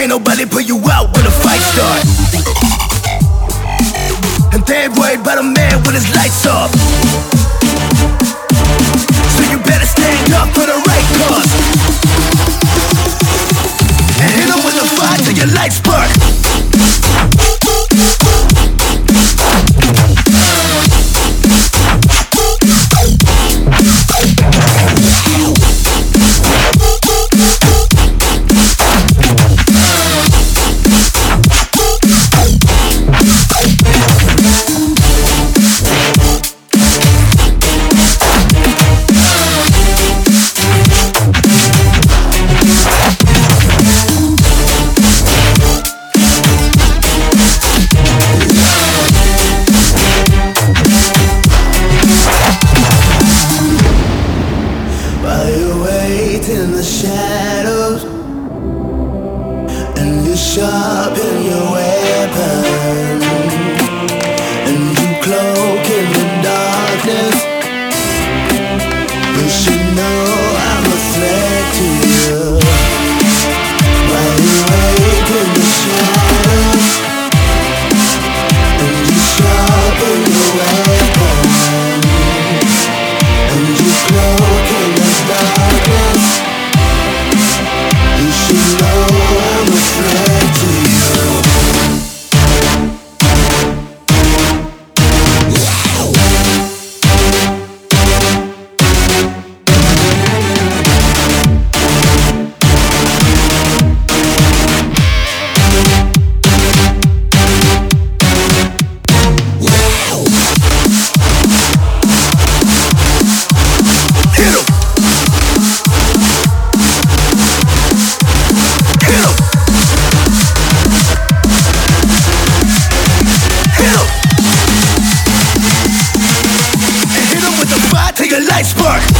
can't nobody put you out when the fight start. And they ain't worried about a man when his lights off. So you better stand up for the right cause, and hit him with the fire till your lights spark. In the shadows, and you sharpen your weapon, and you cloak in the darkness. You should know I'm a threat to you. While you wait in the shadows, and you sharpen your weapon, and you cloak in the darkness. You should know I'm a threat to you. Till your lights spark.